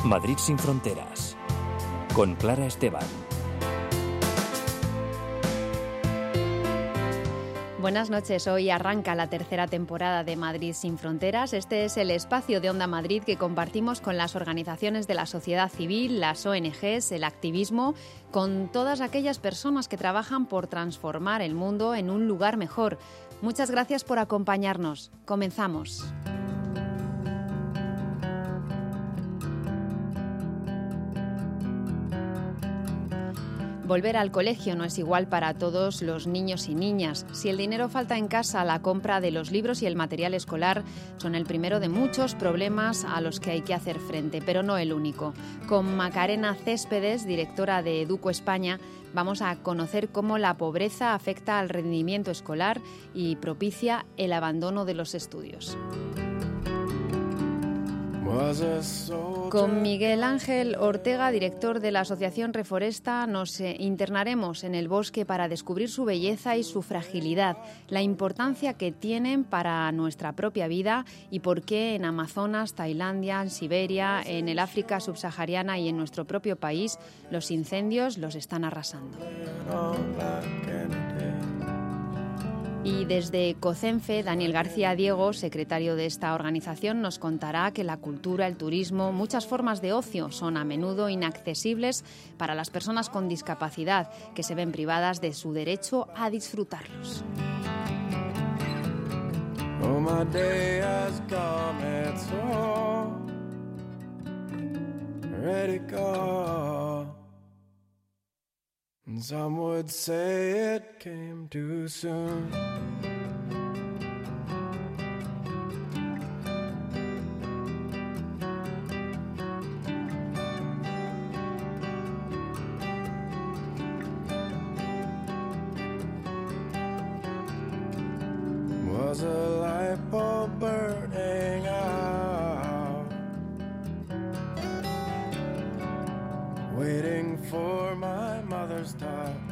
Madrid sin fronteras, con Clara Esteban. Buenas noches, hoy arranca la tercera temporada de Madrid sin fronteras. Este es el espacio de Onda Madrid que compartimos con las organizaciones de la sociedad civil, las ONGs, el activismo, con todas aquellas personas que trabajan por transformar el mundo en un lugar mejor. Muchas gracias por acompañarnos. Comenzamos. Volver al colegio no es igual para todos los niños y niñas. Si el dinero falta en casa, la compra de los libros y el material escolar son el primero de muchos problemas a los que hay que hacer frente, pero no el único. Con Macarena Céspedes, directora de Educo España, vamos a conocer cómo la pobreza afecta al rendimiento escolar y propicia el abandono de los estudios. Con Miguel Ángel Ortega, director de la Asociación Reforesta, nos internaremos en el bosque para descubrir su belleza y su fragilidad, la importancia que tienen para nuestra propia vida y por qué en Amazonas, Tailandia, en Siberia, en el África subsahariana y en nuestro propio país los incendios los están arrasando. Y desde COCENFE, Daniel García Diego, secretario de esta organización, nos contará que la cultura, el turismo, muchas formas de ocio son a menudo inaccesibles para las personas con discapacidad, que se ven privadas de su derecho a disfrutarlos. Oh, my day has come, it's all ready go. Some would say it came too soon. Was a light bulb burning out, waiting for my mother's touch.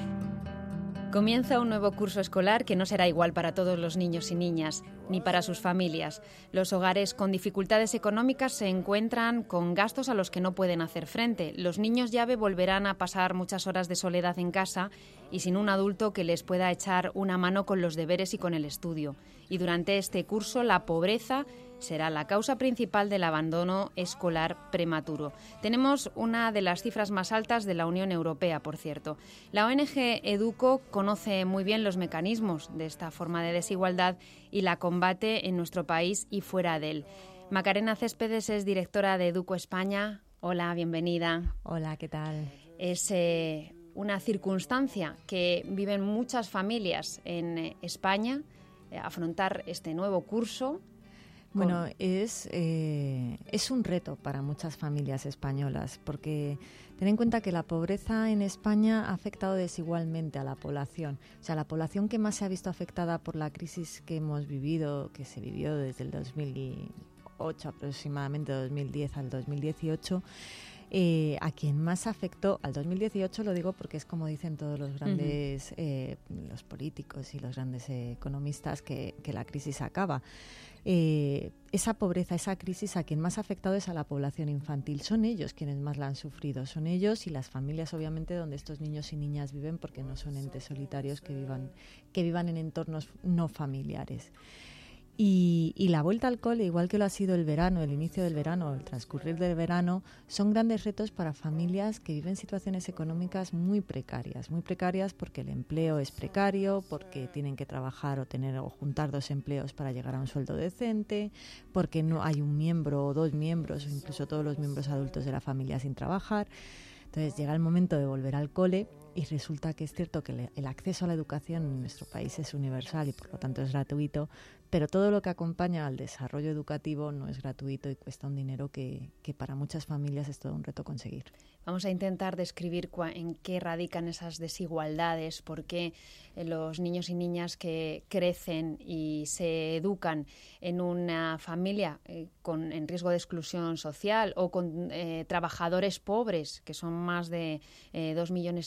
Comienza un nuevo curso escolar que no será igual para todos los niños y niñas, ni para sus familias. Los hogares con dificultades económicas se encuentran con gastos a los que no pueden hacer frente. Los niños llave volverán a pasar muchas horas de soledad en casa y sin un adulto que les pueda echar una mano con los deberes y con el estudio. Y durante este curso, la pobreza será la causa principal del abandono escolar prematuro. Tenemos una de las cifras más altas de la Unión Europea, por cierto. La ONG Educo conoce muy bien los mecanismos de esta forma de desigualdad y la combate en nuestro país y fuera de él. Macarena Céspedes es directora de Educo España. Hola, bienvenida. Hola, ¿qué tal? Es una circunstancia que viven muchas familias en España, afrontar este nuevo curso. Bueno, es un reto para muchas familias españolas, porque ten en cuenta que la pobreza en España ha afectado desigualmente a la población. O sea, la población que más se ha visto afectada por la crisis que hemos vivido, que se vivió desde el 2008 aproximadamente, 2010 al 2018, a quien más afectó al 2018, lo digo porque es como dicen todos los grandes los políticos y los grandes economistas que la crisis acaba. Esa pobreza, esa crisis, a quien más ha afectado es a la población infantil. Son ellos quienes más la han sufrido, son ellos y las familias, obviamente, donde estos niños y niñas viven, porque no son entes solitarios que vivan en entornos no familiares. Y la vuelta al cole, igual que lo ha sido el verano, el inicio del verano, el transcurrir del verano, son grandes retos para familias que viven situaciones económicas muy precarias porque el empleo es precario, porque tienen que trabajar o juntar dos empleos para llegar a un sueldo decente, porque no hay un miembro o dos miembros o incluso todos los miembros adultos de la familia sin trabajar. Entonces llega el momento de volver al cole y resulta que es cierto que el acceso a la educación en nuestro país es universal y por lo tanto es gratuito, pero todo lo que acompaña al desarrollo educativo no es gratuito y cuesta un dinero que para muchas familias es todo un reto conseguir. Vamos a intentar describir en qué radican esas desigualdades, por qué los niños y niñas que crecen y se educan en una familia en riesgo de exclusión social o con trabajadores pobres, que son más de 2,5 millones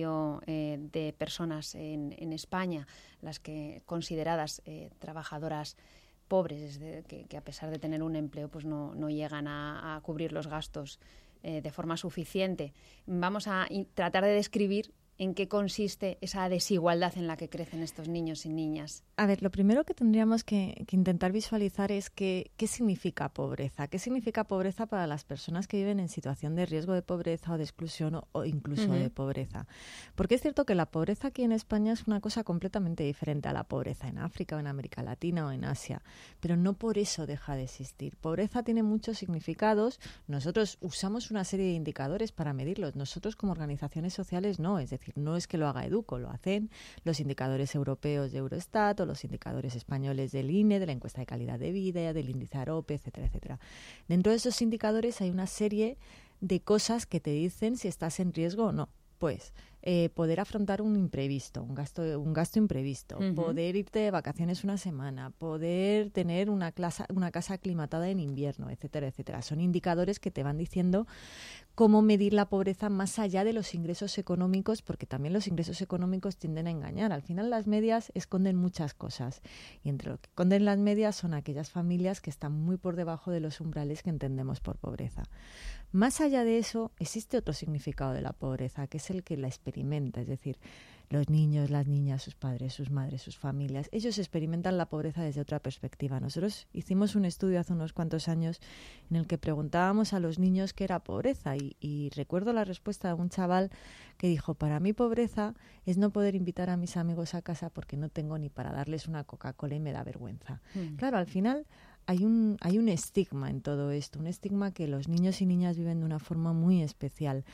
de personas en España, las que consideradas trabajadoras pobres, que a pesar de tener un empleo pues no llegan a cubrir los gastos de forma suficiente. Vamos a tratar de describir en qué consiste esa desigualdad en la que crecen estos niños y niñas. A ver, lo primero que tendríamos que intentar visualizar es qué significa pobreza. ¿Qué significa pobreza para las personas que viven en situación de riesgo de pobreza o de exclusión o incluso de pobreza? Porque es cierto que la pobreza aquí en España es una cosa completamente diferente a la pobreza en África o en América Latina o en Asia, pero no por eso deja de existir. Pobreza tiene muchos significados. Nosotros usamos una serie de indicadores para medirlos. Nosotros como organizaciones sociales no, es decir, no es que lo haga Educo, lo hacen los indicadores europeos de Eurostat o los indicadores españoles del INE, de la encuesta de calidad de vida, del índice AROPE, etcétera, etcétera. Dentro de esos indicadores hay una serie de cosas que te dicen si estás en riesgo o no. Pues poder afrontar un imprevisto, un gasto imprevisto, poder irte de vacaciones una semana, poder tener una casa aclimatada en invierno, etcétera, etcétera. Son indicadores que te van diciendo cómo medir la pobreza más allá de los ingresos económicos, porque también los ingresos económicos tienden a engañar. Al final las medias esconden muchas cosas y entre lo que esconden las medias son aquellas familias que están muy por debajo de los umbrales que entendemos por pobreza. Más allá de eso, existe otro significado de la pobreza, que es el que la experimenta, es decir, los niños, las niñas, sus padres, sus madres, sus familias, ellos experimentan la pobreza desde otra perspectiva. Nosotros hicimos un estudio hace unos cuantos años en el que preguntábamos a los niños qué era pobreza y recuerdo la respuesta de un chaval que dijo, para mí pobreza es no poder invitar a mis amigos a casa porque no tengo ni para darles una Coca-Cola y me da vergüenza. Claro, al final hay un estigma en todo esto, un estigma que los niños y niñas viven de una forma muy especial.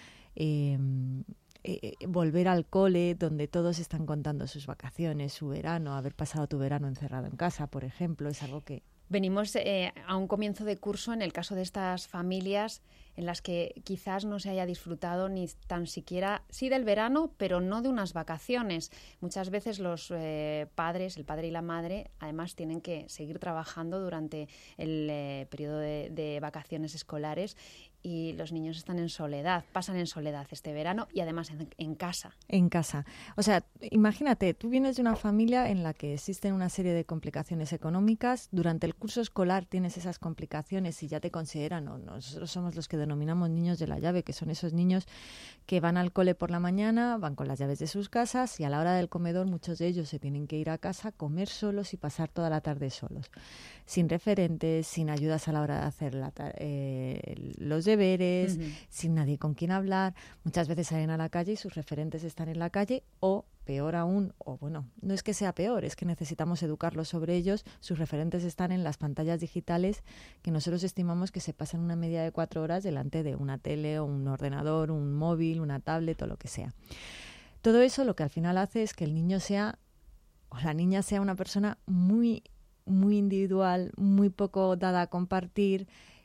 Volver al cole donde todos están contando sus vacaciones, su verano, haber pasado tu verano encerrado en casa, por ejemplo, es algo que... Venimos a un comienzo de curso en el caso de estas familias en las que quizás no se haya disfrutado ni tan siquiera, sí del verano, pero no de unas vacaciones. Muchas veces los padres, el padre y la madre, además tienen que seguir trabajando durante el periodo de vacaciones escolares y los niños están en soledad, pasan en soledad este verano y además en casa. En casa. O sea, imagínate, tú vienes de una familia en la que existen una serie de complicaciones económicas, durante el curso escolar tienes esas complicaciones y ya te consideran, o nosotros somos los que denominamos niños de la llave, que son esos niños que van al cole por la mañana, van con las llaves de sus casas y a la hora del comedor muchos de ellos se tienen que ir a casa, comer solos y pasar toda la tarde solos, sin referentes, sin ayudas a la hora de hacer los deberes, sin nadie con quien hablar. Muchas veces salen a la calle y sus referentes están en la calle o, peor aún, o bueno, no es que sea peor, es que necesitamos educarlos sobre ellos. Sus referentes están en las pantallas digitales que nosotros estimamos que se pasan una media de 4 horas delante de una tele o un ordenador, un móvil, una tablet o lo que sea. Todo eso lo que al final hace es que el niño sea o la niña sea una persona muy individual, muy poco dada a compartir,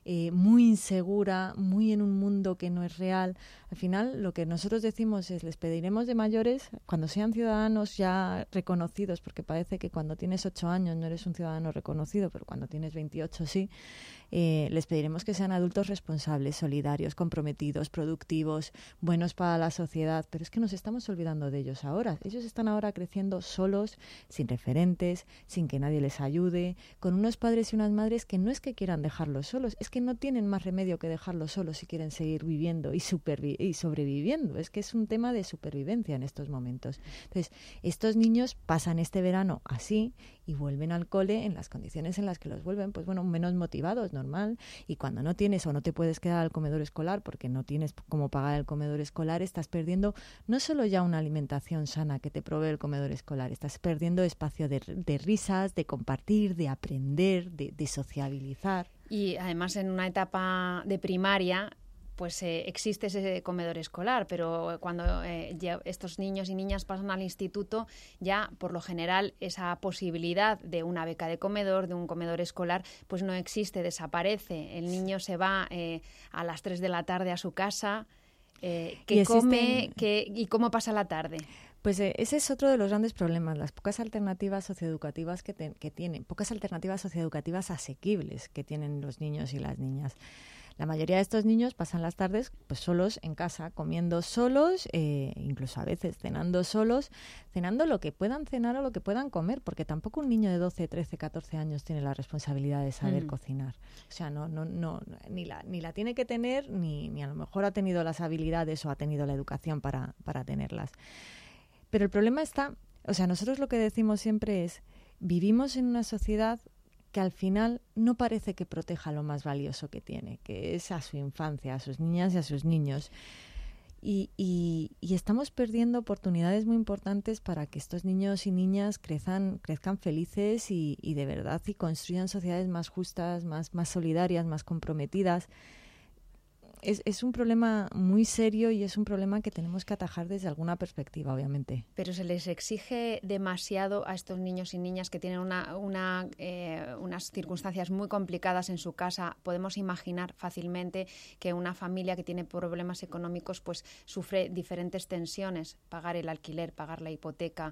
muy insegura, muy en un mundo que no es real. Al final, lo que nosotros decimos es, les pediremos de mayores, cuando sean ciudadanos ya reconocidos, porque parece que cuando tienes 8 años no eres un ciudadano reconocido, pero cuando tienes 28 sí, les pediremos que sean adultos responsables, solidarios, comprometidos, productivos, buenos para la sociedad, pero es que nos estamos olvidando de ellos ahora. Ellos están ahora creciendo solos, sin referentes, sin que nadie les ayude, con unos padres y unas madres que no es que quieran dejarlos solos, es que no tienen más remedio que dejarlos solos si quieren seguir viviendo y sobreviviendo. Es que es un tema de supervivencia en estos momentos. Entonces, estos niños pasan este verano así y vuelven al cole en las condiciones en las que los vuelven, pues bueno, menos motivados, normal, y cuando no tienes o no te puedes quedar al comedor escolar porque no tienes cómo pagar el comedor escolar, estás perdiendo no solo ya una alimentación sana que te provee el comedor escolar, estás perdiendo espacio de risas, de compartir, de aprender, de sociabilizar. Y además en una etapa de primaria pues existe ese comedor escolar, pero cuando ya estos niños y niñas pasan al instituto, ya por lo general esa posibilidad de una beca de comedor, de un comedor escolar, pues no existe, desaparece. El niño se va a las 3 de la tarde a su casa, ¿qué come y cómo pasa la tarde? Pues ese es otro de los grandes problemas, las pocas alternativas socioeducativas que tienen, pocas alternativas socioeducativas asequibles que tienen los niños y las niñas. La mayoría de estos niños pasan las tardes pues solos en casa, comiendo solos, incluso a veces cenando solos, cenando lo que puedan cenar o lo que puedan comer, porque tampoco un niño de 12, 13, 14 años tiene la responsabilidad de saber cocinar. O sea, no, ni la tiene que tener, ni a lo mejor ha tenido las habilidades o ha tenido la educación para tenerlas. Pero el problema está, o sea, nosotros lo que decimos siempre es, vivimos en una sociedad que al final no parece que proteja lo más valioso que tiene, que es a su infancia, a sus niñas y a sus niños. Y estamos perdiendo oportunidades muy importantes para que estos niños y niñas crezcan felices y de verdad y construyan sociedades más justas, más solidarias, más comprometidas. Es un problema muy serio y es un problema que tenemos que atajar desde alguna perspectiva, obviamente. Pero se les exige demasiado a estos niños y niñas que tienen unas circunstancias muy complicadas en su casa. Podemos imaginar fácilmente que una familia que tiene problemas económicos pues sufre diferentes tensiones. Pagar el alquiler, pagar la hipoteca,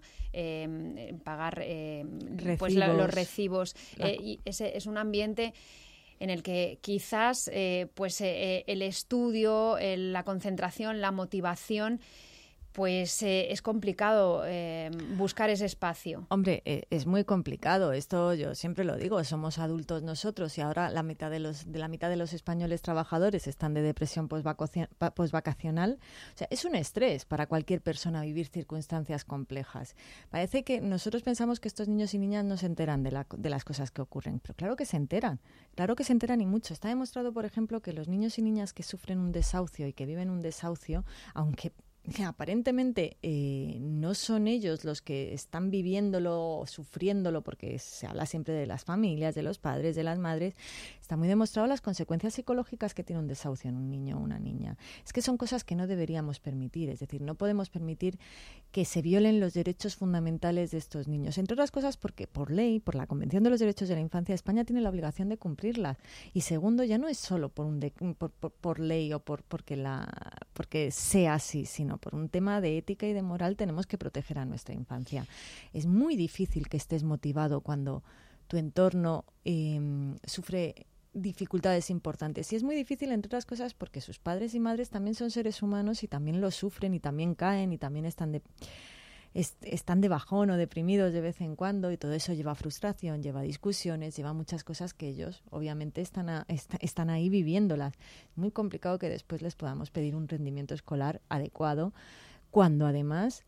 pagar los recibos. Y ese es un ambiente en el que quizás el estudio, la concentración, la motivación, pues es complicado buscar ese espacio. Hombre, es muy complicado. Esto yo siempre lo digo, somos adultos nosotros y ahora la mitad de los españoles trabajadores están de depresión posvacacional. O sea, es un estrés para cualquier persona vivir circunstancias complejas. Parece que nosotros pensamos que estos niños y niñas no se enteran de las cosas que ocurren, pero claro que se enteran y mucho. Está demostrado, por ejemplo, que los niños y niñas que sufren un desahucio y que viven un desahucio, aunque aparentemente no son ellos los que están viviéndolo o sufriéndolo, porque se habla siempre de las familias, de los padres, de las madres. Está muy demostrado las consecuencias psicológicas que tiene un desahucio en un niño o una niña. Es que son cosas que no deberíamos permitir, es decir, no podemos permitir que se violen los derechos fundamentales de estos niños, entre otras cosas porque por ley, por la Convención de los Derechos de la Infancia, España tiene la obligación de cumplirlas. Y segundo, ya no es solo por ley o porque sea así, sino por un tema de ética y de moral. Tenemos que proteger a nuestra infancia. Es muy difícil que estés motivado cuando tu entorno sufre dificultades importantes. Y es muy difícil, entre otras cosas, porque sus padres y madres también son seres humanos y también lo sufren y también caen y también están de bajón o deprimidos de vez en cuando, y todo eso lleva frustración, lleva discusiones, lleva muchas cosas que ellos obviamente están ahí viviéndolas. Es muy complicado que después les podamos pedir un rendimiento escolar adecuado cuando además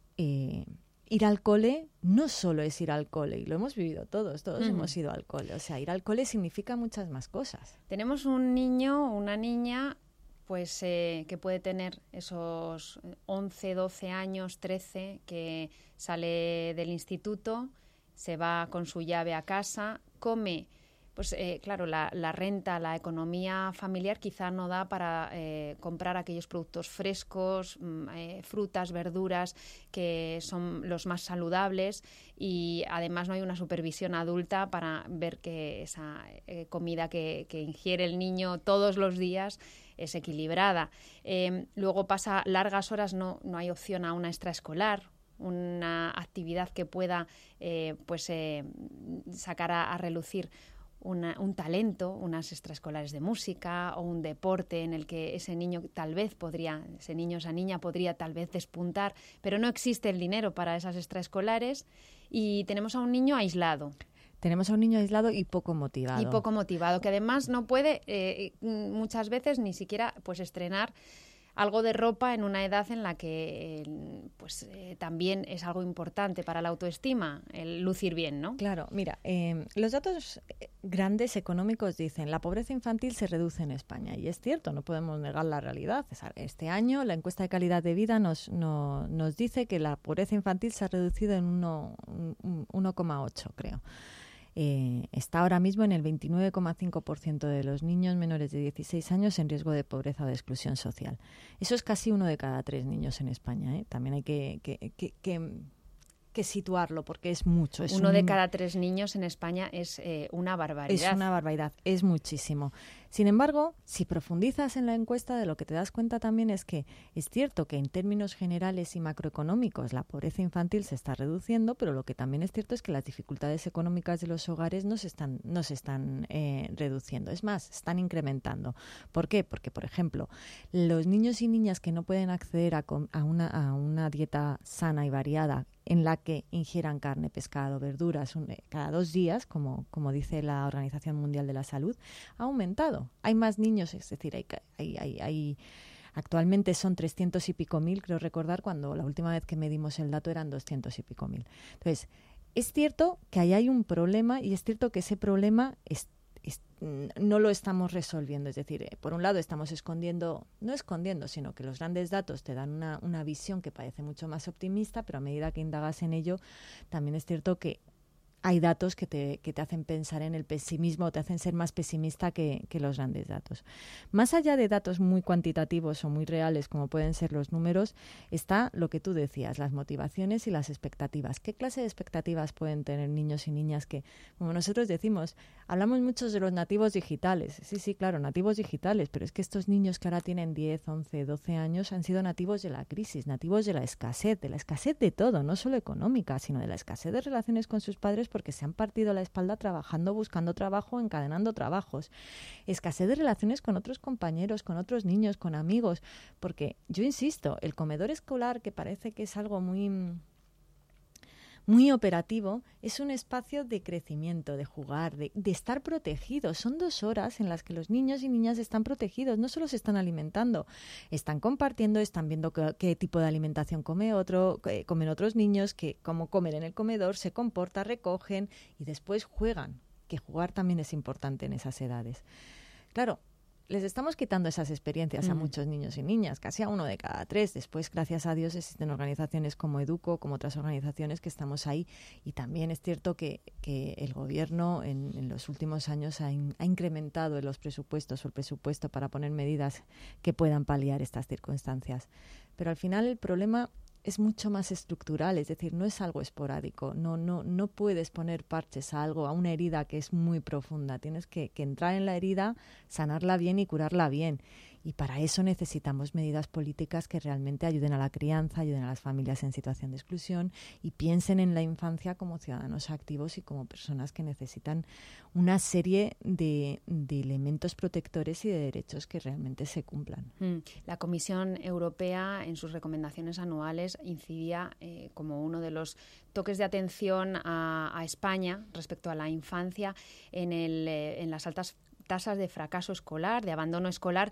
ir al cole no solo es ir al cole, y lo hemos vivido todos hemos ido al cole. O sea, ir al cole significa muchas más cosas. Tenemos un niño, una niña, pues que puede tener esos 11, 12 años, 13, que sale del instituto, se va con su llave a casa, come. Pues claro, la renta, la economía familiar quizá no da para comprar aquellos productos frescos, frutas, verduras, que son los más saludables, y además no hay una supervisión adulta para ver que esa comida que ingiere el niño todos los días es equilibrada. Luego pasa largas horas, no hay opción a una extraescolar, una actividad que pueda sacar a relucir un talento, unas extraescolares de música o un deporte en el que ese niño, esa niña podría tal vez despuntar, pero no existe el dinero para esas extraescolares y tenemos a un niño aislado. Tenemos a un niño aislado y poco motivado. Y poco motivado, que además no puede muchas veces ni siquiera estrenar algo de ropa en una edad en la que también es algo importante para la autoestima, el lucir bien, ¿no? Claro, mira, los datos grandes económicos dicen la pobreza infantil se reduce en España, y es cierto, no podemos negar la realidad. Este año la encuesta de calidad de vida nos dice que la pobreza infantil se ha reducido en 1,8, creo. Está ahora mismo en el 29,5% de los niños menores de 16 años en riesgo de pobreza o de exclusión social. Eso es casi 1 de cada 3 niños en España, ¿eh? También hay que que situarlo porque es mucho. Uno de cada 3 niños en España es una barbaridad. Es una barbaridad, es muchísimo. Sin embargo, si profundizas en la encuesta, de lo que te das cuenta también es que es cierto que en términos generales y macroeconómicos la pobreza infantil se está reduciendo, pero lo que también es cierto es que las dificultades económicas de los hogares no se están reduciendo. Es más, están incrementando. ¿Por qué? Porque, por ejemplo, los niños y niñas que no pueden acceder a una dieta sana y variada en la que ingieran carne, pescado, verduras cada 2 días, como dice la Organización Mundial de la Salud, ha aumentado. Hay más niños, es decir, hay actualmente son 300 y pico mil, creo recordar, cuando la última vez que medimos el dato eran 200 y pico mil. Entonces, es cierto que ahí hay un problema y es cierto que ese problema no lo estamos resolviendo. Es decir, por un lado estamos no escondiendo, sino que los grandes datos te dan una visión que parece mucho más optimista, pero a medida que indagas en ello, también es cierto que hay datos que te hacen pensar en el pesimismo, te hacen ser más pesimista que los grandes datos. Más allá de datos muy cuantitativos o muy reales, como pueden ser los números, está lo que tú decías, las motivaciones y las expectativas. ¿Qué clase de expectativas pueden tener niños y niñas que, como nosotros decimos, hablamos mucho de los nativos digitales? Sí, claro, nativos digitales, pero es que estos niños que ahora tienen 10, 11, 12 años han sido nativos de la crisis, nativos de la escasez de todo, no solo económica, sino de la escasez de relaciones con sus padres, porque se han partido la espalda trabajando, buscando trabajo, encadenando trabajos. Escasez de relaciones con otros compañeros, con otros niños, con amigos. Porque, yo insisto, el comedor escolar, que parece que es algo muy operativo, es un espacio de crecimiento, de jugar, de estar protegidos. Son 2 horas en las que los niños y niñas están protegidos, no solo se están alimentando, están compartiendo, están viendo qué tipo de alimentación comen otros niños, cómo comen en el comedor, se comportan, recogen y después juegan, que jugar también es importante en esas edades. Claro, les estamos quitando esas experiencias a muchos niños y niñas, casi a 1 de cada 3. Después, gracias a Dios, existen organizaciones como Educo, como otras organizaciones que estamos ahí. Y también es cierto que el gobierno en los últimos años ha incrementado el presupuesto para poner medidas que puedan paliar estas circunstancias. Pero al final el problema es mucho más estructural, es decir, no es algo esporádico, no puedes poner parches a una herida que es muy profunda, tienes que entrar en la herida, sanarla bien y curarla bien. Y para eso necesitamos medidas políticas que realmente ayuden a la crianza, ayuden a las familias en situación de exclusión y piensen en la infancia como ciudadanos activos y como personas que necesitan una serie de elementos protectores y de derechos que realmente se cumplan. La Comisión Europea, en sus recomendaciones anuales, incidía como uno de los toques de atención a España respecto a la infancia en las altas tasas de fracaso escolar, de abandono escolar.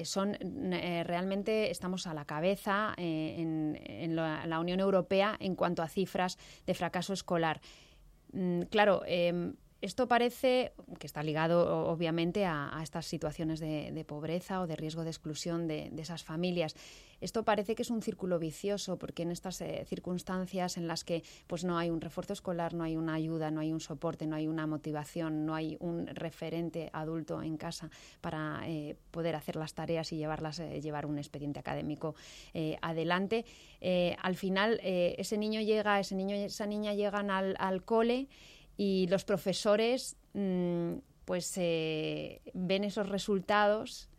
Realmente estamos a la cabeza en la Unión Europea en cuanto a cifras de fracaso escolar. Claro, esto parece que está ligado obviamente a estas situaciones de pobreza o de riesgo de exclusión de esas familias. Esto parece que es un círculo vicioso, porque en estas circunstancias en las que pues no hay un refuerzo escolar, no hay una ayuda, no hay un soporte, no hay una motivación, no hay un referente adulto en casa para poder hacer las tareas y llevar un expediente académico adelante, al final esa niña llegan al cole y los profesores ven esos resultados.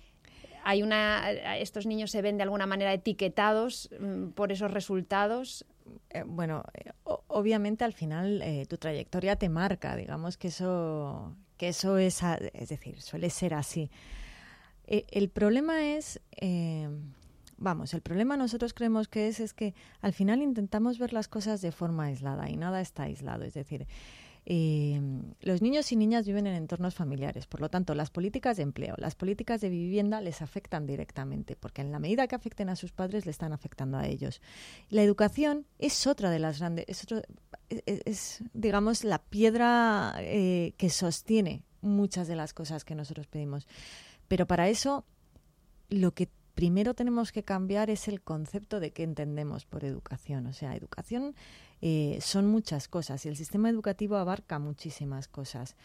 Estos niños se ven de alguna manera etiquetados por esos resultados. Obviamente al final tu trayectoria te marca, digamos que eso es decir, suele ser así. El problema es, el problema nosotros creemos que es que al final intentamos ver las cosas de forma aislada y nada está aislado, es decir, los niños y niñas viven en entornos familiares, por lo tanto las políticas de empleo, las políticas de vivienda les afectan directamente, porque en la medida que afecten a sus padres le están afectando a ellos. La educación es otra de las grandes, es digamos la piedra que sostiene muchas de las cosas que nosotros pedimos, pero para eso lo que primero tenemos que cambiar es el concepto de qué entendemos por educación. O sea, educación son muchas cosas y el sistema educativo abarca muchísimas cosas.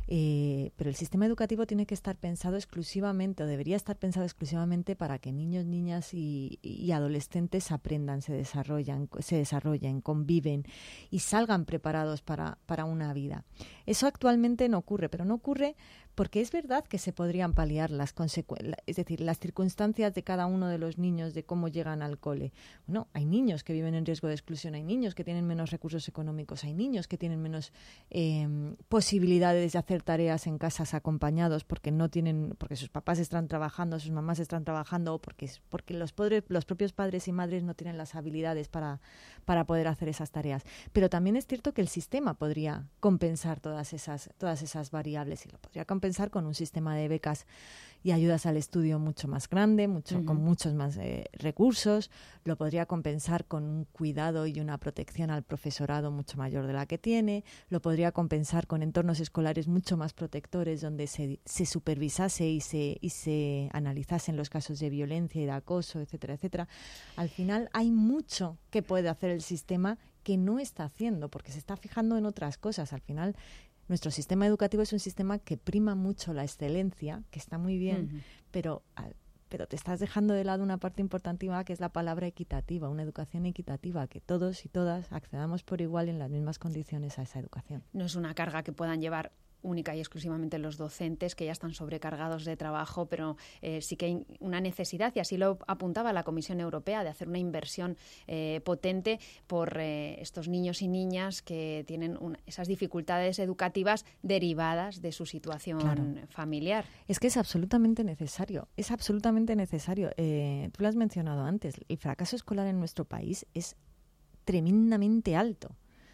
Pero el sistema educativo tiene que estar pensado exclusivamente, o debería estar pensado exclusivamente para que niños, niñas y adolescentes aprendan, se desarrollen, conviven y salgan preparados para una vida. Eso actualmente no ocurre, pero no ocurre porque es verdad que se podrían paliar las circunstancias de cada uno de los niños, de cómo llegan al cole. Bueno, hay niños que viven en riesgo de exclusión, hay niños que tienen menos recursos económicos, hay niños que tienen menos posibilidades de hacer tareas en casas acompañados porque sus papás están trabajando, sus mamás están trabajando, o porque los propios padres y madres no tienen las habilidades para poder hacer esas tareas. Pero también es cierto que el sistema podría compensar todas esas variables, y lo podría compensar con un sistema de becas y ayudas al estudio mucho más grande, con muchos más recursos. Lo podría compensar con un cuidado y una protección al profesorado mucho mayor de la que tiene. Lo podría compensar con entornos escolares mucho más protectores, donde se supervisase y se analizasen los casos de violencia y de acoso, etcétera, etcétera. Al final hay mucho que puede hacer el sistema que no está haciendo, porque se está fijando en otras cosas. Al final, nuestro sistema educativo es un sistema que prima mucho la excelencia, que está muy bien, pero te estás dejando de lado una parte importantísima, que es la palabra equitativa, una educación equitativa, que todos y todas accedamos por igual en las mismas condiciones a esa educación. No es una carga que puedan llevar única y exclusivamente los docentes, que ya están sobrecargados de trabajo, pero sí que hay una necesidad, y así lo apuntaba la Comisión Europea, de hacer una inversión potente por estos niños y niñas que tienen esas dificultades educativas derivadas de su situación familiar. Es que es absolutamente necesario, tú lo has mencionado antes, el fracaso escolar en nuestro país es tremendamente alto,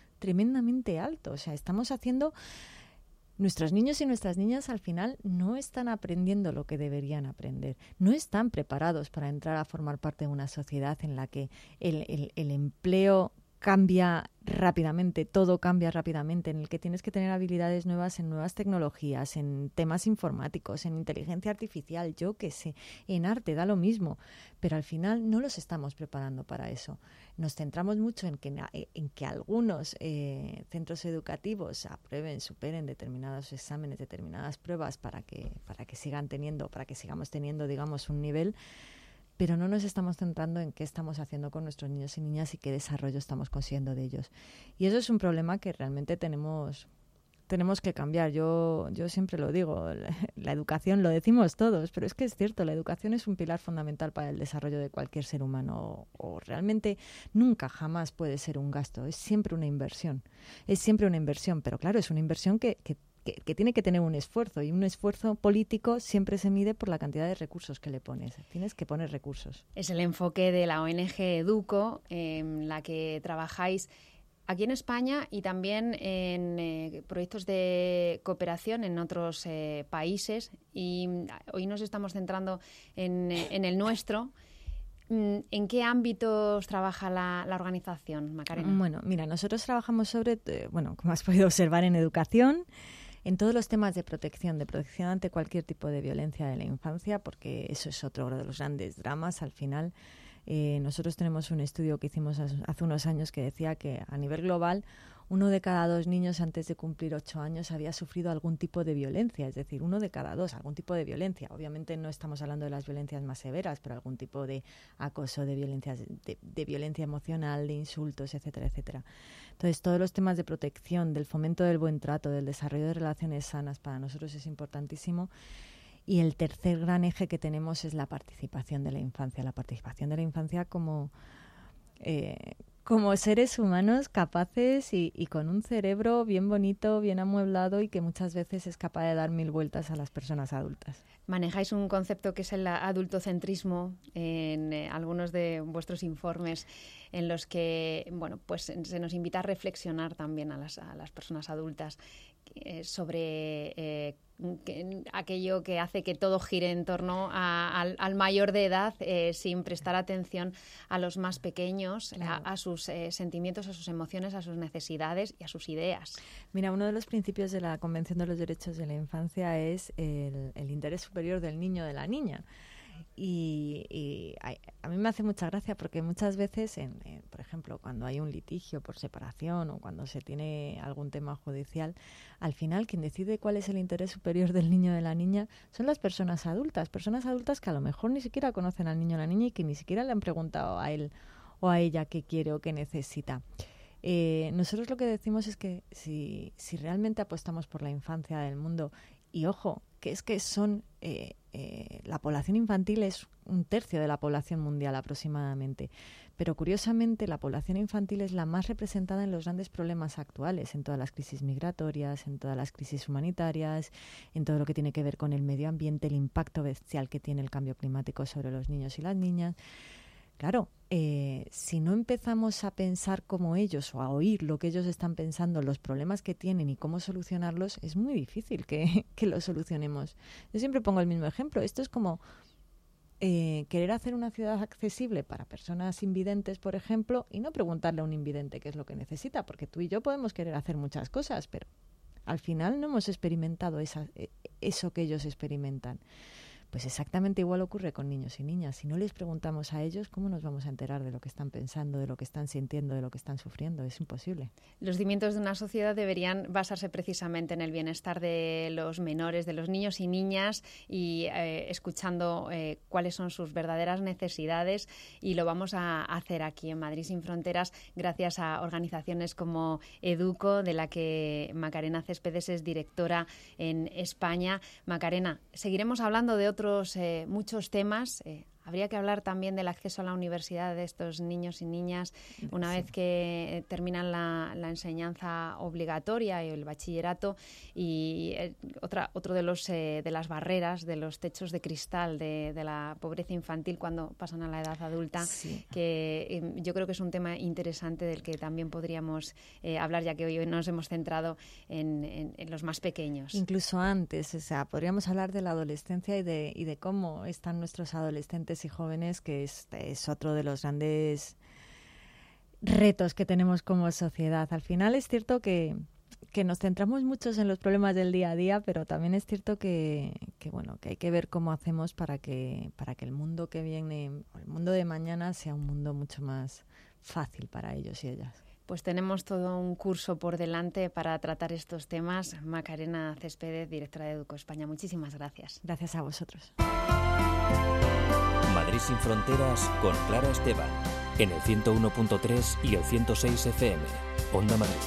o sea, estamos haciendo... Nuestros niños y nuestras niñas al final no están aprendiendo lo que deberían aprender, no están preparados para entrar a formar parte de una sociedad en la que el empleo cambia rápidamente, todo cambia rápidamente, en el que tienes que tener habilidades nuevas en nuevas tecnologías, en temas informáticos, en inteligencia artificial, yo qué sé, en arte, da lo mismo, pero al final no los estamos preparando para eso. Nos centramos mucho en que algunos centros educativos aprueben, superen determinados exámenes, determinadas pruebas para que sigamos teniendo, digamos, un nivel, pero no nos estamos centrando en qué estamos haciendo con nuestros niños y niñas y qué desarrollo estamos consiguiendo de ellos. Y eso es un problema que realmente tenemos que cambiar. Yo siempre lo digo, la educación, lo decimos todos, pero es que es cierto, la educación es un pilar fundamental para el desarrollo de cualquier ser humano, o realmente nunca, jamás puede ser un gasto, es siempre una inversión, pero claro, es una inversión que tiene que tener un esfuerzo, y un esfuerzo político siempre se mide por la cantidad de recursos que le pones. Tienes que poner recursos. Es el enfoque de la ONG Educo, en la que trabajáis aquí en España y también en proyectos de cooperación en otros países. Y hoy nos estamos centrando en el nuestro. ¿En qué ámbitos trabaja la organización, Macarena? Bueno, mira, nosotros trabajamos como has podido observar, en educación, en todos los temas de protección ante cualquier tipo de violencia de la infancia, porque eso es otro de los grandes dramas. Al final, nosotros tenemos un estudio que hicimos hace unos años que decía que a nivel global 1 de cada 2 niños antes de cumplir 8 años había sufrido algún tipo de violencia, es decir, 1 de cada 2, algún tipo de violencia. Obviamente no estamos hablando de las violencias más severas, pero algún tipo de acoso, de violencia emocional, de insultos, etcétera, etcétera. Entonces, todos los temas de protección, del fomento del buen trato, del desarrollo de relaciones sanas, para nosotros es importantísimo. Y el tercer gran eje que tenemos es la participación de la infancia como seres humanos capaces y con un cerebro bien bonito, bien amueblado, y que muchas veces es capaz de dar 1000 vueltas a las personas adultas. Manejáis un concepto que es el adultocentrismo en algunos de vuestros informes, en los que pues se nos invita a reflexionar también a las personas adultas sobre aquello que hace que todo gire en torno al mayor de edad, sin prestar atención a los más pequeños, claro, a sus sentimientos, a sus emociones, a sus necesidades y a sus ideas. Mira, uno de los principios de la Convención de los Derechos de la Infancia es el interés superior del niño o de la niña. a mí me hace mucha gracia porque muchas veces, por ejemplo, cuando hay un litigio por separación o cuando se tiene algún tema judicial, al final quien decide cuál es el interés superior del niño o de la niña son las personas adultas que a lo mejor ni siquiera conocen al niño o la niña y que ni siquiera le han preguntado a él o a ella qué quiere o qué necesita. Nosotros lo que decimos es que si realmente apostamos por la infancia del mundo, y ojo, que son la población infantil es 1/3 de la población mundial aproximadamente, pero curiosamente la población infantil es la más representada en los grandes problemas actuales, en todas las crisis migratorias, en todas las crisis humanitarias, en todo lo que tiene que ver con el medio ambiente, el impacto bestial que tiene el cambio climático sobre los niños y las niñas. Claro, si no empezamos a pensar como ellos o a oír lo que ellos están pensando, los problemas que tienen y cómo solucionarlos, es muy difícil que los solucionemos. Yo siempre pongo el mismo ejemplo. Esto es como querer hacer una ciudad accesible para personas invidentes, por ejemplo, y no preguntarle a un invidente qué es lo que necesita, porque tú y yo podemos querer hacer muchas cosas, pero al final no hemos experimentado eso que ellos experimentan. Pues exactamente igual ocurre con niños y niñas. Si no les preguntamos a ellos, ¿cómo nos vamos a enterar de lo que están pensando, de lo que están sintiendo, de lo que están sufriendo? Es imposible. Los cimientos de una sociedad deberían basarse precisamente en el bienestar de los menores, de los niños y niñas, y escuchando cuáles son sus verdaderas necesidades. Y lo vamos a hacer aquí en Madrid Sin Fronteras gracias a organizaciones como Educo, de la que Macarena Céspedes es directora en España. Macarena, seguiremos hablando de otros muchos temas. Habría que hablar también del acceso a la universidad de estos niños y niñas una vez que terminan la enseñanza obligatoria y el bachillerato, y otro de las barreras, de los techos de cristal de la pobreza infantil cuando pasan a la edad adulta, que yo creo que es un tema interesante del que también podríamos hablar, ya que hoy nos hemos centrado en los más pequeños. Incluso antes, podríamos hablar de la adolescencia y de cómo están nuestros adolescentes y jóvenes, que es otro de los grandes retos que tenemos como sociedad. Al final es cierto que nos centramos muchos en los problemas del día a día, pero también es cierto que hay que ver cómo hacemos para que el mundo que viene, el mundo de mañana, sea un mundo mucho más fácil para ellos y ellas. Pues tenemos todo un curso por delante para tratar estos temas. Macarena Céspedes, directora de Educo España, muchísimas gracias. Gracias a vosotros. Madrid Sin Fronteras con Clara Esteban, en el 101.3 y el 106 FM. Onda Madrid.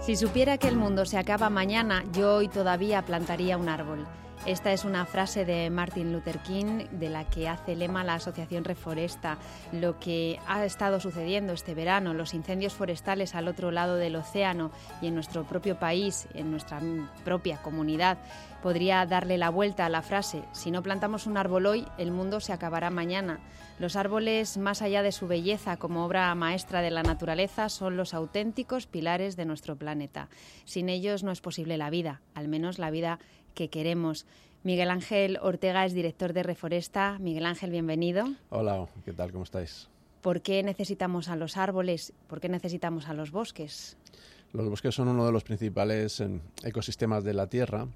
Si supiera que el mundo se acaba mañana, yo hoy todavía plantaría un árbol. Esta es una frase de Martin Luther King, de la que hace lema la Asociación Reforesta. Lo que ha estado sucediendo este verano, los incendios forestales al otro lado del océano y en nuestro propio país, en nuestra propia comunidad, podría darle la vuelta a la frase: si no plantamos un árbol hoy, el mundo se acabará mañana. Los árboles, más allá de su belleza como obra maestra de la naturaleza, son los auténticos pilares de nuestro planeta. Sin ellos no es posible la vida, al menos la vida que queremos. Miguel Ángel Ortega es director de Reforesta. Miguel Ángel, bienvenido. Hola, ¿qué tal? ¿Cómo estáis? ¿Por qué necesitamos a los árboles? ¿Por qué necesitamos a los bosques? Los bosques son uno de los principales ecosistemas de la Tierra.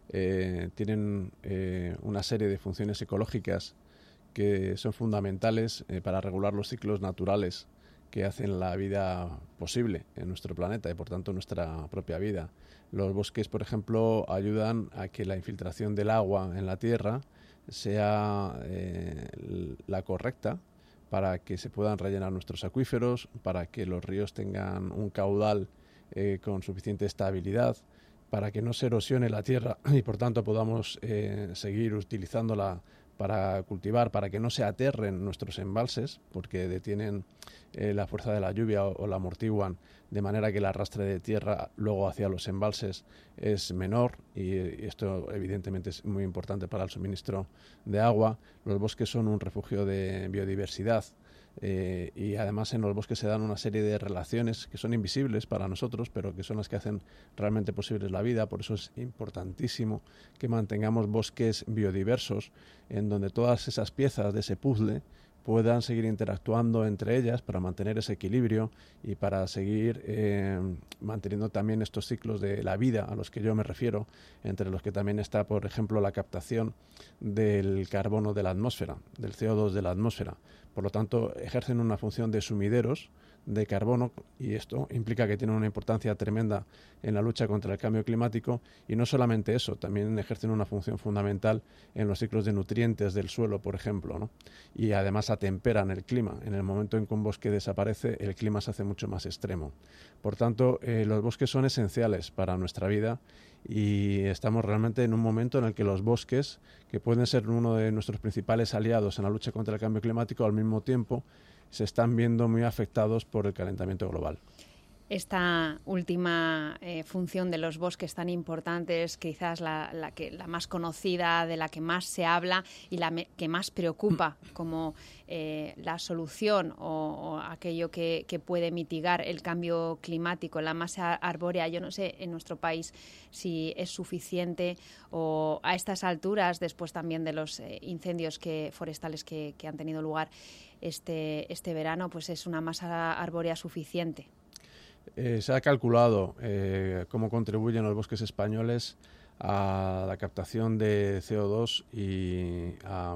Tienen una serie de funciones ecológicas que son fundamentales para regular los ciclos naturales que hacen la vida posible en nuestro planeta y, por tanto, nuestra propia vida. Los bosques, por ejemplo, ayudan a que la infiltración del agua en la tierra sea la correcta para que se puedan rellenar nuestros acuíferos, para que los ríos tengan un caudal con suficiente estabilidad, para que no se erosione la tierra y, por tanto, podamos seguir utilizándola para cultivar, para que no se aterren nuestros embalses, porque detienen la fuerza de la lluvia o la amortiguan, de manera que el arrastre de tierra luego hacia los embalses es menor, y esto evidentemente es muy importante para el suministro de agua. Los bosques son un refugio de biodiversidad, y además en los bosques se dan una serie de relaciones que son invisibles para nosotros, pero que son las que hacen realmente posible la vida. Por eso es importantísimo que mantengamos bosques biodiversos, en donde todas esas piezas de ese puzzle puedan seguir interactuando entre ellas para mantener ese equilibrio y para seguir manteniendo también estos ciclos de la vida a los que yo me refiero, entre los que también está, por ejemplo, la captación del carbono de la atmósfera, del CO2 de la atmósfera. Por lo tanto, ejercen una función de sumideros de carbono, y esto implica que tienen una importancia tremenda en la lucha contra el cambio climático. Y no solamente eso, también ejercen una función fundamental en los ciclos de nutrientes del suelo, por ejemplo, ¿no? Y además atemperan el clima. En el momento en que un bosque desaparece, el clima se hace mucho más extremo. Por tanto, los bosques son esenciales para nuestra vida, y estamos realmente en un momento en el que los bosques, que pueden ser uno de nuestros principales aliados en la lucha contra el cambio climático, al mismo tiempo se están viendo muy afectados por el calentamiento global. Esta última función de los bosques tan importante es quizás la más conocida, de la que más se habla y la que más preocupa como la solución o aquello que puede mitigar el cambio climático, la masa arbórea. Yo no sé en nuestro país si es suficiente, o a estas alturas, después también de los incendios forestales que han tenido lugar este verano, pues es una masa arbórea suficiente. Se ha calculado cómo contribuyen los bosques españoles a la captación de CO2 y a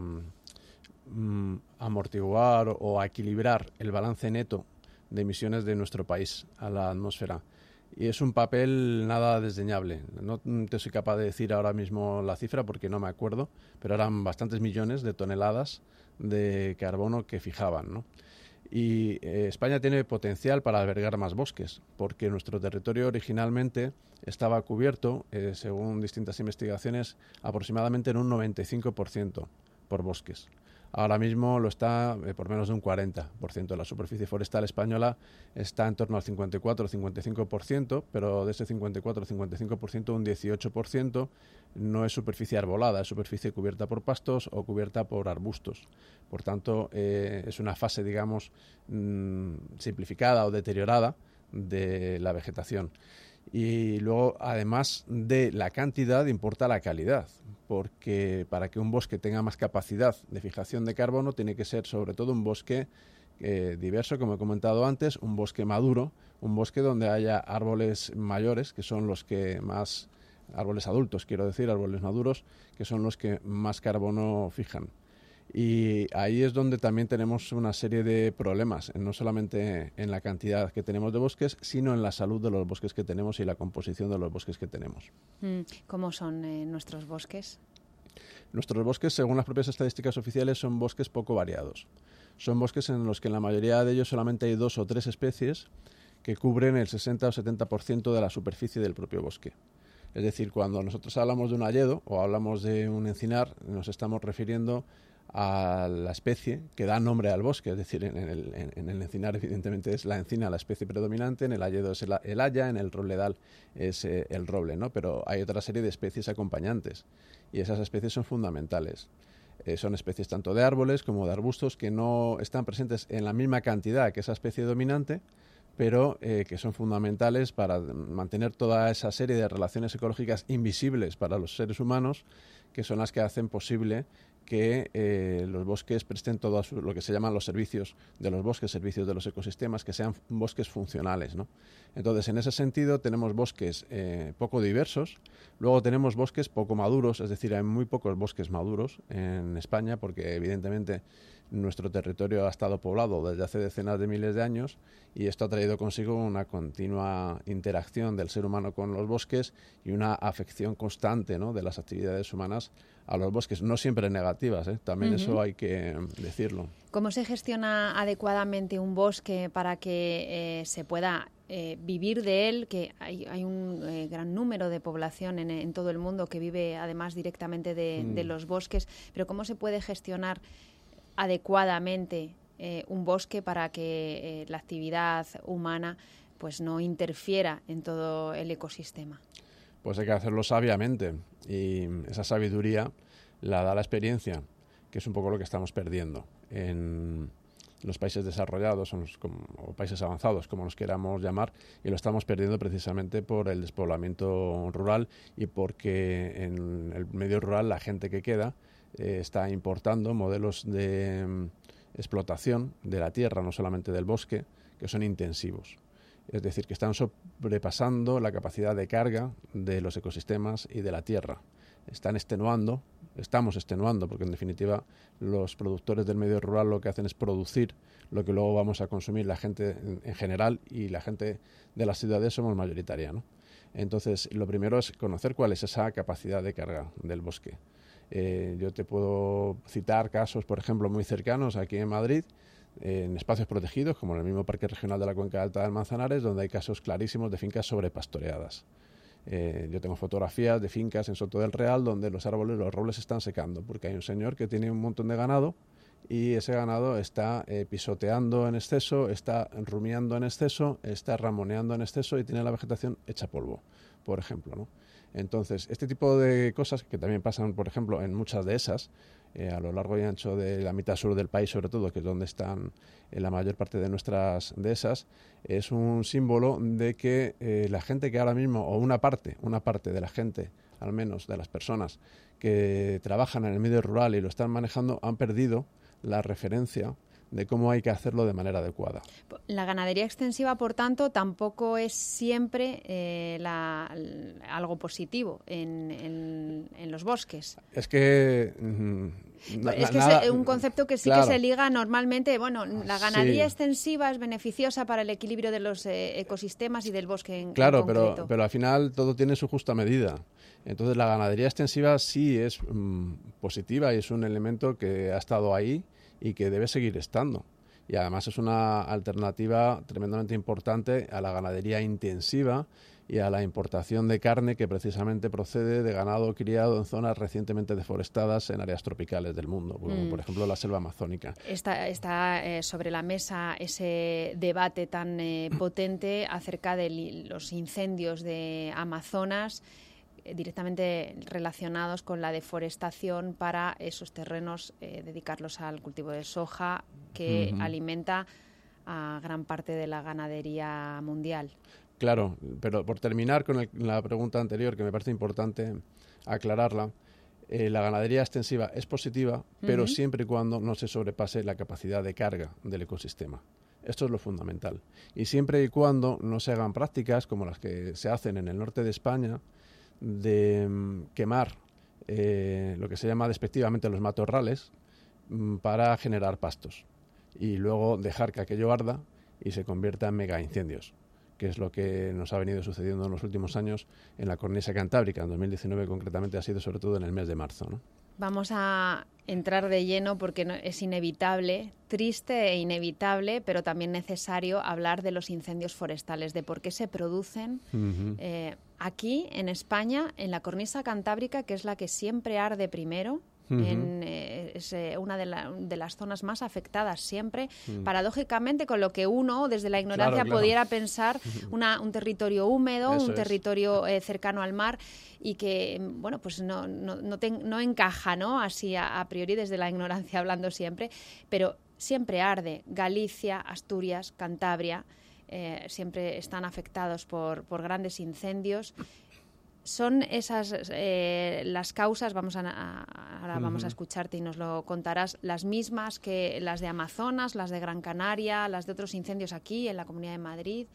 amortiguar o a equilibrar el balance neto de emisiones de nuestro país a la atmósfera. Y es un papel nada desdeñable. No te soy capaz de decir ahora mismo la cifra porque no me acuerdo, pero eran bastantes millones de toneladas de carbono que fijaban, ¿no? Y España tiene potencial para albergar más bosques, porque nuestro territorio originalmente estaba cubierto, según distintas investigaciones, aproximadamente en un 95% por bosques. Ahora mismo lo está por menos de un 40%. La superficie forestal española está en torno al 54 o 55%, pero de ese 54 o 55%, un 18% no es superficie arbolada, es superficie cubierta por pastos o cubierta por arbustos. Por tanto, es una fase, digamos, simplificada o deteriorada de la vegetación. Y luego, además de la cantidad, importa la calidad, porque para que un bosque tenga más capacidad de fijación de carbono tiene que ser sobre todo un bosque diverso, como he comentado antes, un bosque maduro, un bosque donde haya árboles mayores, que son los que más, árboles adultos, quiero decir, árboles maduros, que son los que más carbono fijan. Y ahí es donde también tenemos una serie de problemas, no solamente en la cantidad que tenemos de bosques, sino en la salud de los bosques que tenemos y la composición de los bosques que tenemos. ¿Cómo son nuestros bosques? Nuestros bosques, según las propias estadísticas oficiales, son bosques poco variados. Son bosques en los que en la mayoría de ellos solamente hay 2 o 3 especies que cubren el 60 o 70% de la superficie del propio bosque. Es decir, cuando nosotros hablamos de un hayedo o hablamos de un encinar, nos estamos refiriendo a la especie que da nombre al bosque. Es decir, en el encinar evidentemente es la encina la especie predominante, en el hayedo es el haya, en el robledal es el roble, ¿no? Pero hay otra serie de especies acompañantes y esas especies son fundamentales. Son especies tanto de árboles como de arbustos que no están presentes en la misma cantidad que esa especie dominante, pero que son fundamentales para mantener toda esa serie de relaciones ecológicas invisibles para los seres humanos, que son las que hacen posible que los bosques presten todo lo que se llaman los servicios de los bosques, servicios de los ecosistemas, que sean bosques funcionales, ¿no? Entonces, en ese sentido, tenemos bosques poco diversos, luego tenemos bosques poco maduros, es decir, hay muy pocos bosques maduros en España, porque evidentemente nuestro territorio ha estado poblado desde hace decenas de miles de años y esto ha traído consigo una continua interacción del ser humano con los bosques y una afección constante, ¿no?, de las actividades humanas a los bosques, no siempre negativas, también eso hay que decirlo. ¿Cómo se gestiona adecuadamente un bosque para que se pueda vivir de él? Que hay un gran número de población en todo el mundo que vive además directamente de los bosques, pero ¿cómo se puede gestionar adecuadamente un bosque para que la actividad humana pues no interfiera en todo el ecosistema? Pues hay que hacerlo sabiamente y esa sabiduría la da la experiencia, que es un poco lo que estamos perdiendo en los países desarrollados o países avanzados, como los queramos llamar, y lo estamos perdiendo precisamente por el despoblamiento rural y porque en el medio rural la gente que queda está importando modelos de explotación de la tierra, no solamente del bosque, que son intensivos. Es decir, que están sobrepasando la capacidad de carga de los ecosistemas y de la tierra. Estamos extenuando, porque en definitiva los productores del medio rural lo que hacen es producir lo que luego vamos a consumir la gente en general, y la gente de las ciudades somos mayoritaria, ¿no? Entonces, lo primero es conocer cuál es esa capacidad de carga del bosque. Yo te puedo citar casos, por ejemplo, muy cercanos aquí en Madrid, en espacios protegidos, como en el mismo Parque Regional de la Cuenca Alta del Manzanares, donde hay casos clarísimos de fincas sobrepastoreadas. Yo tengo fotografías de fincas en Soto del Real donde los robles están secando, porque hay un señor que tiene un montón de ganado y ese ganado está pisoteando en exceso, está rumiando en exceso, está ramoneando en exceso y tiene la vegetación hecha polvo, por ejemplo, ¿no? Entonces, este tipo de cosas que también pasan, por ejemplo, en muchas dehesas, a lo largo y ancho de la mitad sur del país, sobre todo, que es donde están la mayor parte de nuestras dehesas, es un símbolo de que la gente que ahora mismo, o una parte de la gente, al menos de las personas que trabajan en el medio rural y lo están manejando, han perdido la referencia de cómo hay que hacerlo de manera adecuada. La ganadería extensiva, por tanto, tampoco es siempre algo positivo en los bosques. Es que... es un concepto que sí, claro, que se liga normalmente. Bueno, la ganadería extensiva es beneficiosa para el equilibrio de los ecosistemas y del bosque en concreto. Pero al final todo tiene su justa medida. Entonces la ganadería extensiva sí es positiva y es un elemento que ha estado ahí y que debe seguir estando. Y además es una alternativa tremendamente importante a la ganadería intensiva y a la importación de carne que precisamente procede de ganado criado en zonas recientemente deforestadas en áreas tropicales del mundo, como por ejemplo la selva amazónica. Está sobre la mesa ese debate tan potente acerca de los incendios de Amazonas, directamente relacionados con la deforestación para esos terrenos, dedicarlos al cultivo de soja que alimenta a gran parte de la ganadería mundial. Claro, pero por terminar con la pregunta anterior, que me parece importante aclararla, la ganadería extensiva es positiva, pero siempre y cuando no se sobrepase la capacidad de carga del ecosistema. Esto es lo fundamental. Y siempre y cuando no se hagan prácticas como las que se hacen en el norte de España, de quemar lo que se llama despectivamente los matorrales para generar pastos y luego dejar que aquello arda y se convierta en mega incendios, que es lo que nos ha venido sucediendo en los últimos años en la cornisa cantábrica. En 2019 concretamente ha sido sobre todo en el mes de marzo, ¿no? Vamos a entrar de lleno porque es inevitable, triste e inevitable, pero también necesario hablar de los incendios forestales, de por qué se producen aquí en España, en la cornisa cantábrica, que es la que siempre arde primero. Es una de las zonas más afectadas siempre, paradójicamente, con lo que uno desde la ignorancia pudiera pensar un territorio húmedo, Eso un territorio cercano al mar, y que bueno, pues no encaja, ¿no? Así a priori desde la ignorancia hablando siempre, pero siempre arde. Galicia, Asturias, Cantabria siempre están afectados por grandes incendios. Son esas las causas, ahora vamos a escucharte y nos lo contarás, las mismas que las de Amazonas, las de Gran Canaria, las de otros incendios aquí en la Comunidad de Madrid.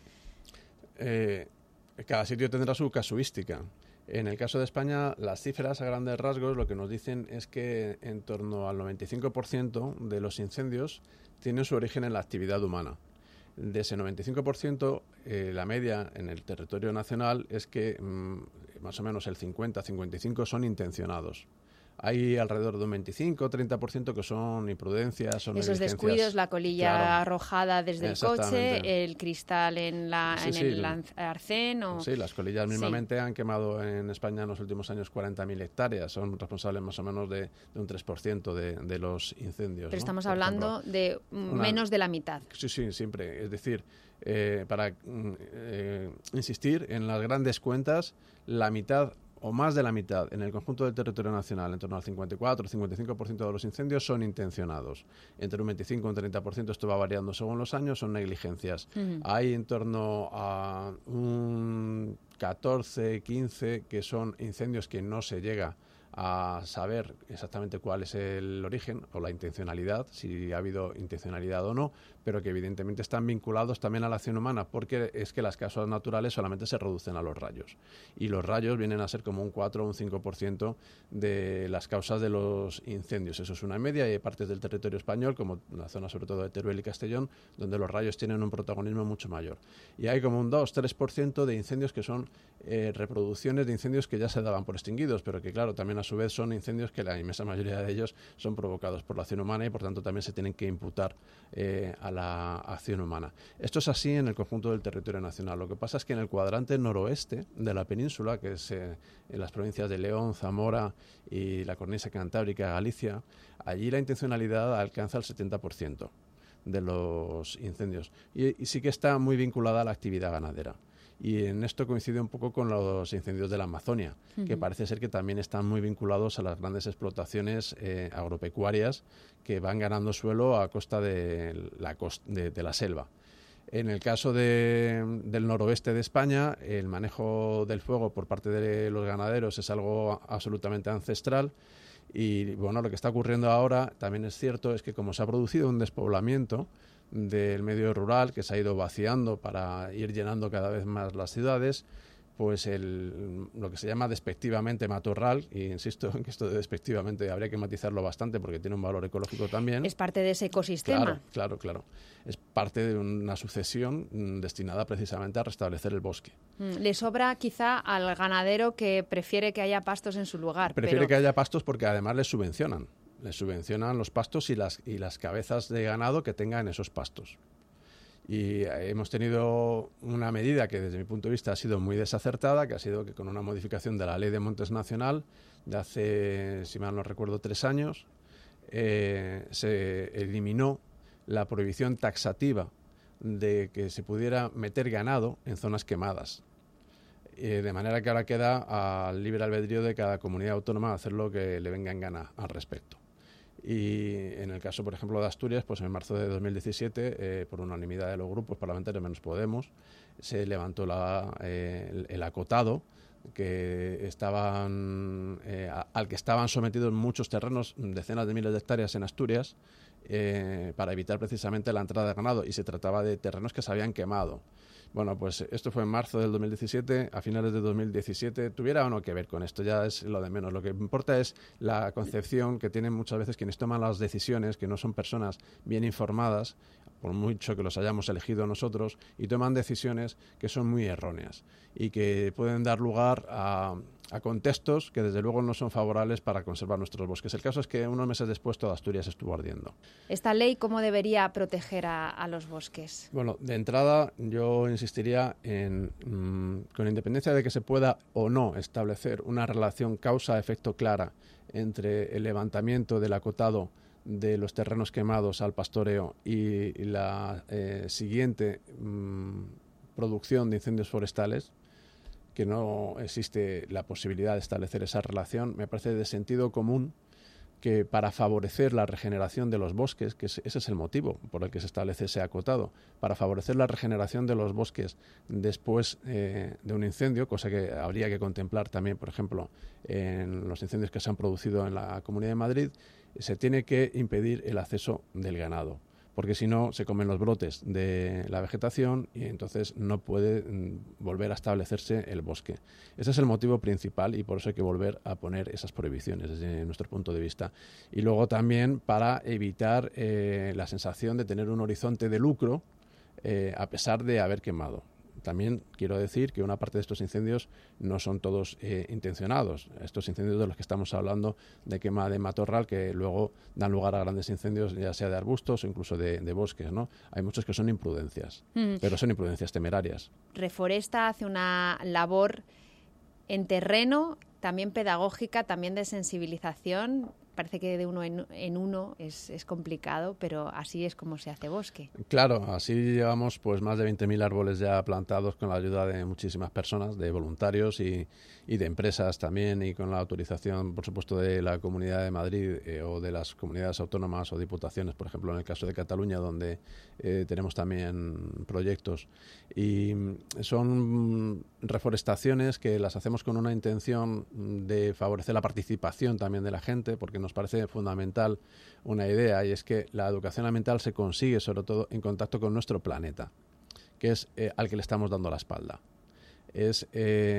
Cada sitio tendrá su casuística. En el caso de España, las cifras a grandes rasgos lo que nos dicen es que en torno al 95% de los incendios tienen su origen en la actividad humana. De ese 95%, la media en el territorio nacional es que más o menos el 50-55% son intencionados. Hay alrededor de un 25-30% que son imprudencias, son esos negligencias. Descuidos, la colilla claro, arrojada desde el coche, el cristal en el arcén. Sí, las colillas mismamente han quemado en España en los últimos años 40.000 hectáreas. Son responsables más o menos de un 3% de los incendios. Pero ¿no? estamos Por hablando ejemplo, de menos de la mitad. Sí, siempre. Es decir, para insistir en las grandes cuentas, la mitad o más de la mitad en el conjunto del territorio nacional, en torno al 54-55% de los incendios son intencionados. Entre un 25 y un 30%, esto va variando según los años, son negligencias. Hay en torno a un 14-15 que son incendios que no se llega a saber exactamente cuál es el origen o la intencionalidad, si ha habido intencionalidad o no, pero que evidentemente están vinculados también a la acción humana, porque es que las causas naturales solamente se reducen a los rayos. Y los rayos vienen a ser como un 4 o un 5% de las causas de los incendios. Eso es una media, y hay partes del territorio español, como la zona sobre todo de Teruel y Castellón, donde los rayos tienen un protagonismo mucho mayor. Y hay como un 2-3% de incendios que son reproducciones de incendios que ya se daban por extinguidos, pero que claro, también a su vez son incendios que la inmensa mayoría de ellos son provocados por la acción humana y por tanto también se tienen que imputar a la acción humana. Esto es así en el conjunto del territorio nacional. Lo que pasa es que en el cuadrante noroeste de la península, que es en las provincias de León, Zamora y la cornisa cantábrica, Galicia, allí la intencionalidad alcanza el 70% de los incendios y sí que está muy vinculada a la actividad ganadera. Y en esto coincide un poco con los incendios de la Amazonia, que parece ser que también están muy vinculados a las grandes explotaciones agropecuarias que van ganando suelo a costa de la selva. En el caso del noroeste de España, el manejo del fuego por parte de los ganaderos es algo absolutamente ancestral. Y bueno, lo que está ocurriendo ahora también es cierto, es que como se ha producido un despoblamiento del medio rural que se ha ido vaciando para ir llenando cada vez más las ciudades, pues lo que se llama despectivamente matorral, y insisto en que esto de despectivamente habría que matizarlo bastante porque tiene un valor ecológico también. Es parte de ese ecosistema. Claro. Es parte de una sucesión destinada precisamente a restablecer el bosque. Le sobra quizá al ganadero que prefiere que haya pastos en su lugar. Prefiere que haya pastos porque además les subvencionan los pastos y las cabezas de ganado que tengan esos pastos. Y hemos tenido una medida que desde mi punto de vista ha sido muy desacertada, que ha sido que con una modificación de la Ley de Montes Nacional de hace, si mal no recuerdo, 3 años, se eliminó la prohibición taxativa de que se pudiera meter ganado en zonas quemadas. De manera que ahora queda al libre albedrío de cada comunidad autónoma hacer lo que le venga en gana al respecto. Y en el caso, por ejemplo, de Asturias, pues en marzo de 2017, por unanimidad de los grupos parlamentarios menos Podemos, se levantó el acotado que al que estaban sometidos muchos terrenos, decenas de miles de hectáreas en Asturias, para evitar precisamente la entrada de ganado, y se trataba de terrenos que se habían quemado. Bueno, pues esto fue en marzo del 2017, a finales de 2017, tuviera o no que ver con esto, ya es lo de menos. Lo que importa es la concepción que tienen muchas veces quienes toman las decisiones, que no son personas bien informadas, por mucho que los hayamos elegido nosotros, y toman decisiones que son muy erróneas y que pueden dar lugar a contextos que desde luego no son favorables para conservar nuestros bosques. El caso es que unos meses después toda Asturias estuvo ardiendo. ¿Esta ley cómo debería proteger a los bosques? Bueno, de entrada yo insistiría en, con independencia de que se pueda o no establecer una relación causa-efecto clara entre el levantamiento del acotado de los terrenos quemados al pastoreo y la siguiente producción de incendios forestales, que no existe la posibilidad de establecer esa relación, me parece de sentido común que para favorecer la regeneración de los bosques, que ese es el motivo por el que se establece ese acotado, para favorecer la regeneración de los bosques después de un incendio, cosa que habría que contemplar también, por ejemplo, en los incendios que se han producido en la Comunidad de Madrid, se tiene que impedir el acceso del ganado, porque si no se comen los brotes de la vegetación y entonces no puede volver a establecerse el bosque. Ese es el motivo principal y por eso hay que volver a poner esas prohibiciones desde nuestro punto de vista. Y luego también para evitar la sensación de tener un horizonte de lucro a pesar de haber quemado. También quiero decir que una parte de estos incendios no son todos intencionados. Estos incendios de los que estamos hablando de quema de matorral que luego dan lugar a grandes incendios, ya sea de arbustos o incluso de bosques, ¿no? Hay muchos que son imprudencias, pero son imprudencias temerarias. Reforesta hace una labor en terreno, también pedagógica, también de sensibilización. Parece que de uno en uno es complicado, pero así es como se hace bosque. Claro, así llevamos pues más de 20.000 árboles ya plantados con la ayuda de muchísimas personas, de voluntarios y de empresas también, y con la autorización, por supuesto, de la Comunidad de Madrid o de las comunidades autónomas o diputaciones, por ejemplo, en el caso de Cataluña, donde tenemos también proyectos. Y son reforestaciones que las hacemos con una intención de favorecer la participación también de la gente, porque nos parece fundamental una idea, y es que la educación ambiental se consigue sobre todo en contacto con nuestro planeta, que es al que le estamos dando la espalda. Es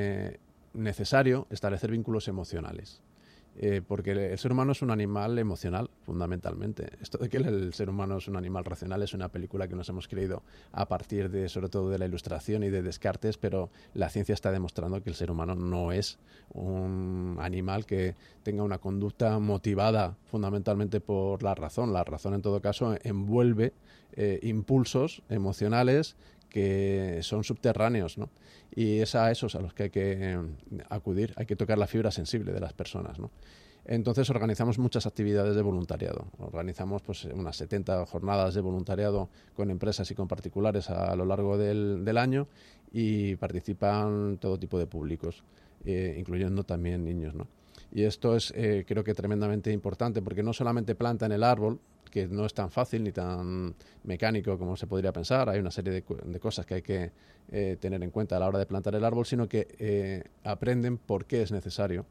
necesario establecer vínculos emocionales, porque el ser humano es un animal emocional, fundamentalmente. Esto de que el ser humano es un animal racional es una película que nos hemos creído a partir de, sobre todo, de la Ilustración y de Descartes, pero la ciencia está demostrando que el ser humano no es un animal que tenga una conducta motivada fundamentalmente por la razón. La razón, en todo caso, envuelve impulsos emocionales que son subterráneos, ¿no? Y es a esos a los que hay que acudir, hay que tocar la fibra sensible de las personas, ¿no? Entonces organizamos muchas actividades de voluntariado. Organizamos pues unas 70 jornadas de voluntariado con empresas y con particulares a lo largo del año, y participan todo tipo de públicos, incluyendo también niños, ¿no? Y esto es creo que tremendamente importante, porque no solamente plantan el árbol, que no es tan fácil ni tan mecánico como se podría pensar. Hay una serie de cosas que hay que tener en cuenta a la hora de plantar el árbol, sino que aprenden por qué es necesario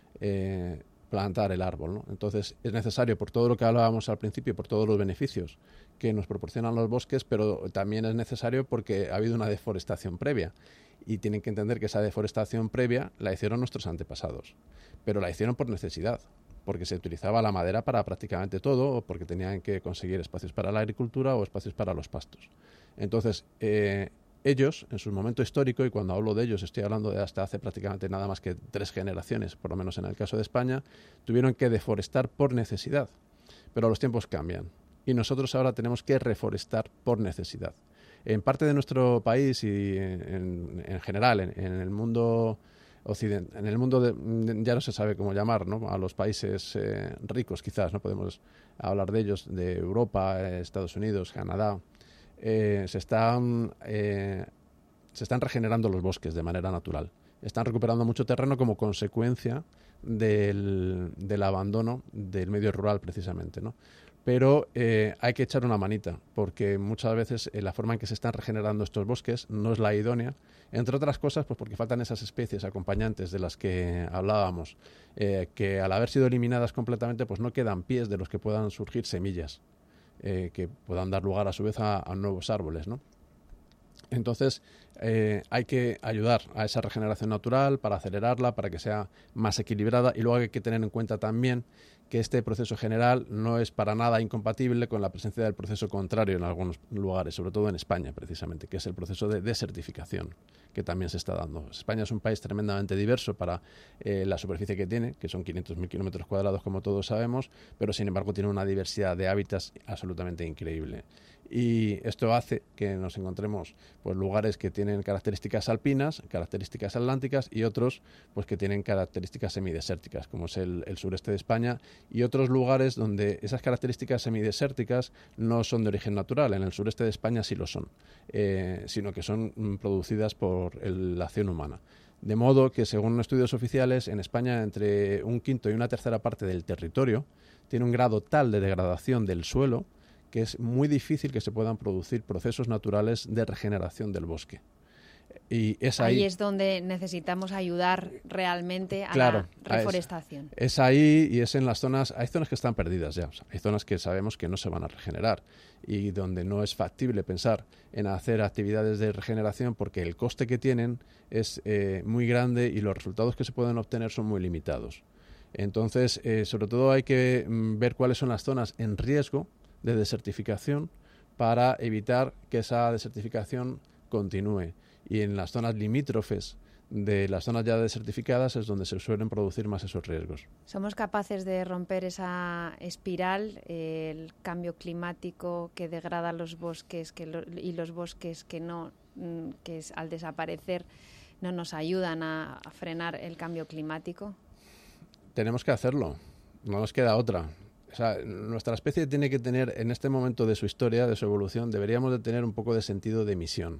plantar el árbol, ¿no? Entonces es necesario por todo lo que hablábamos al principio, por todos los beneficios que nos proporcionan los bosques, pero también es necesario porque ha habido una deforestación previa, y tienen que entender que esa deforestación previa la hicieron nuestros antepasados, pero la hicieron por necesidad, porque se utilizaba la madera para prácticamente todo, o porque tenían que conseguir espacios para la agricultura o espacios para los pastos. Entonces, ellos, en su momento histórico, y cuando hablo de ellos estoy hablando de hasta hace prácticamente nada más que 3 generaciones, por lo menos en el caso de España, tuvieron que deforestar por necesidad. Pero los tiempos cambian, y nosotros ahora tenemos que reforestar por necesidad. En parte de nuestro país y en general, en el mundo occidental, en el mundo ya no se sabe cómo llamar, ¿no?, a los países ricos, quizás, no podemos hablar de ellos, de Europa, Estados Unidos, Canadá, se están regenerando los bosques de manera natural. Están recuperando mucho terreno como consecuencia del abandono del medio rural, precisamente, ¿no? Pero hay que echar una manita, porque muchas veces la forma en que se están regenerando estos bosques no es la idónea, entre otras cosas pues porque faltan esas especies acompañantes de las que hablábamos, que al haber sido eliminadas completamente pues no quedan pies de los que puedan surgir semillas, que puedan dar lugar a su vez a nuevos árboles, ¿no? Entonces, hay que ayudar a esa regeneración natural para acelerarla, para que sea más equilibrada, y luego hay que tener en cuenta también que este proceso general no es para nada incompatible con la presencia del proceso contrario en algunos lugares, sobre todo en España precisamente, que es el proceso de desertificación que también se está dando. España es un país tremendamente diverso para la superficie que tiene, que son 500.000 kilómetros cuadrados, como todos sabemos, pero sin embargo tiene una diversidad de hábitats absolutamente increíble. Y esto hace que nos encontremos pues lugares que tienen características alpinas, características atlánticas, y otros pues que tienen características semidesérticas, como es el sureste de España, y otros lugares donde esas características semidesérticas no son de origen natural. En el sureste de España sí lo son, sino que son producidas por la acción humana. De modo que, según estudios oficiales, en España entre un quinto y una tercera parte del territorio tiene un grado tal de degradación del suelo que es muy difícil que se puedan producir procesos naturales de regeneración del bosque. Y es ahí es donde necesitamos ayudar realmente a la reforestación. Es ahí, y es en las zonas, hay zonas que están perdidas ya, o sea, hay zonas que sabemos que no se van a regenerar y donde no es factible pensar en hacer actividades de regeneración porque el coste que tienen es muy grande y los resultados que se pueden obtener son muy limitados. Entonces, sobre todo hay que ver cuáles son las zonas en riesgo de desertificación para evitar que esa desertificación continúe. Y en las zonas limítrofes de las zonas ya desertificadas es donde se suelen producir más esos riesgos. ¿Somos capaces de romper esa espiral, el cambio climático que degrada los bosques y los bosques que al desaparecer no nos ayudan a frenar el cambio climático? Tenemos que hacerlo, no nos queda otra. O sea, nuestra especie tiene que tener, en este momento de su historia, de su evolución, deberíamos de tener un poco de sentido de misión,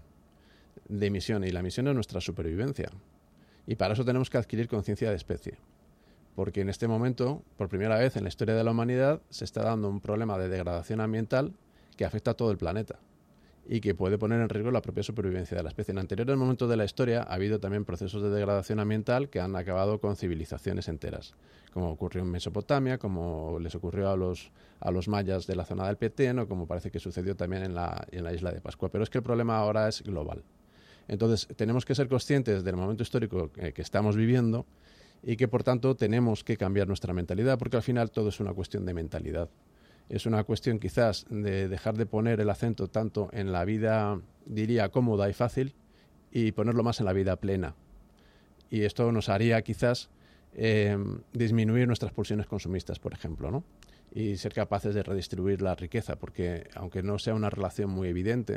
y la misión es nuestra supervivencia. Y para eso tenemos que adquirir conciencia de especie, porque en este momento, por primera vez en la historia de la humanidad, se está dando un problema de degradación ambiental que afecta a todo el planeta y que puede poner en riesgo la propia supervivencia de la especie. En anteriores momentos de la historia ha habido también procesos de degradación ambiental que han acabado con civilizaciones enteras, como ocurrió en Mesopotamia, como les ocurrió a los mayas de la zona del Petén, o como parece que sucedió también en la isla de Pascua. Pero es que el problema ahora es global. Entonces, tenemos que ser conscientes del momento histórico que estamos viviendo y que, por tanto, tenemos que cambiar nuestra mentalidad, porque al final todo es una cuestión de mentalidad. Es una cuestión quizás de dejar de poner el acento tanto en la vida, diría, cómoda y fácil, y ponerlo más en la vida plena. Y esto nos haría quizás disminuir nuestras pulsiones consumistas, por ejemplo, ¿no? Y ser capaces de redistribuir la riqueza, porque aunque no sea una relación muy evidente,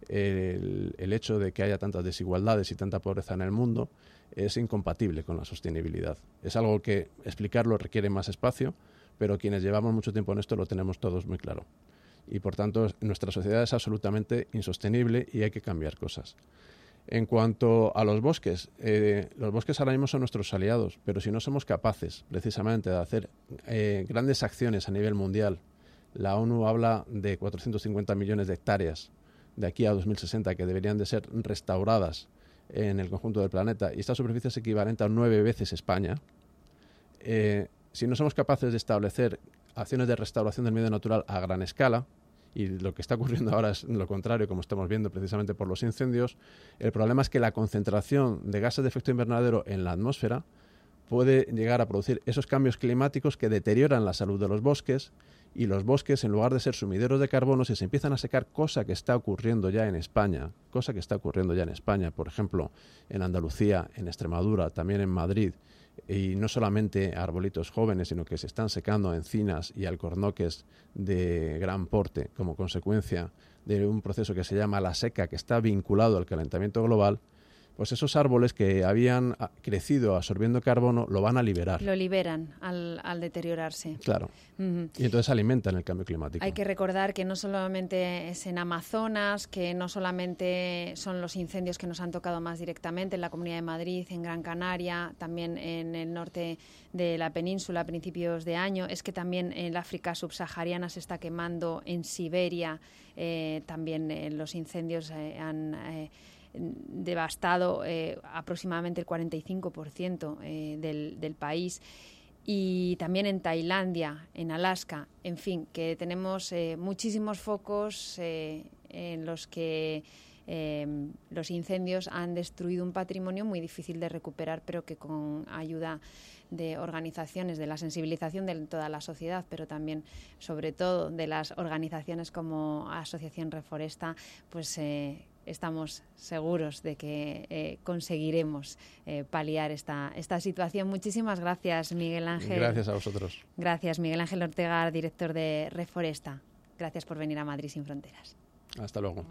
el hecho de que haya tantas desigualdades y tanta pobreza en el mundo es incompatible con la sostenibilidad. Es algo que explicarlo requiere más espacio, pero quienes llevamos mucho tiempo en esto lo tenemos todos muy claro. Y por tanto, nuestra sociedad es absolutamente insostenible y hay que cambiar cosas. En cuanto a los bosques ahora mismo son nuestros aliados, pero si no somos capaces precisamente de hacer grandes acciones a nivel mundial, la ONU habla de 450 millones de hectáreas de aquí a 2060 que deberían de ser restauradas en el conjunto del planeta, y esta superficie es equivalente a 9 veces España. Si no somos capaces de establecer acciones de restauración del medio natural a gran escala, y lo que está ocurriendo ahora es lo contrario, como estamos viendo precisamente por los incendios, el problema es que la concentración de gases de efecto invernadero en la atmósfera puede llegar a producir esos cambios climáticos que deterioran la salud de los bosques, y los bosques, en lugar de ser sumideros de carbono, si se empiezan a secar, cosa que está ocurriendo ya en España, por ejemplo, en Andalucía, en Extremadura, también en Madrid, y no solamente arbolitos jóvenes, sino que se están secando encinas y alcornoques de gran porte como consecuencia de un proceso que se llama la seca, que está vinculado al calentamiento global, pues esos árboles que habían crecido absorbiendo carbono lo van a liberar. Lo liberan al deteriorarse. Claro. Uh-huh. Y entonces alimentan el cambio climático. Hay que recordar que no solamente es en Amazonas, que no solamente son los incendios que nos han tocado más directamente en la Comunidad de Madrid, en Gran Canaria, también en el norte de la península a principios de año, es que también en el África subsahariana se está quemando, en Siberia también los incendios han devastado aproximadamente el 45% del país, y también en Tailandia, en Alaska, en fin, que tenemos muchísimos focos en los que los incendios han destruido un patrimonio muy difícil de recuperar, pero que con ayuda de organizaciones, de la sensibilización de toda la sociedad, pero también, sobre todo, de las organizaciones como Asociación Reforesta, pues estamos seguros de que conseguiremos paliar esta situación. Muchísimas gracias, Miguel Ángel. Gracias a vosotros. Gracias, Miguel Ángel Ortega, director de Reforesta. Gracias por venir a Madrid sin Fronteras. Hasta luego.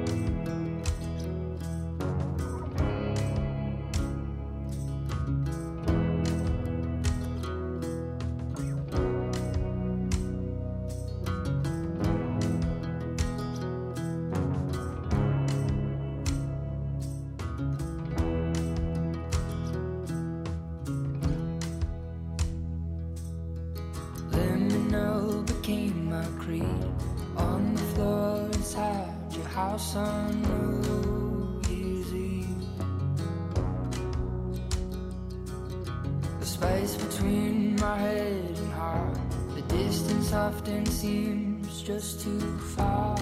Often seems just too far,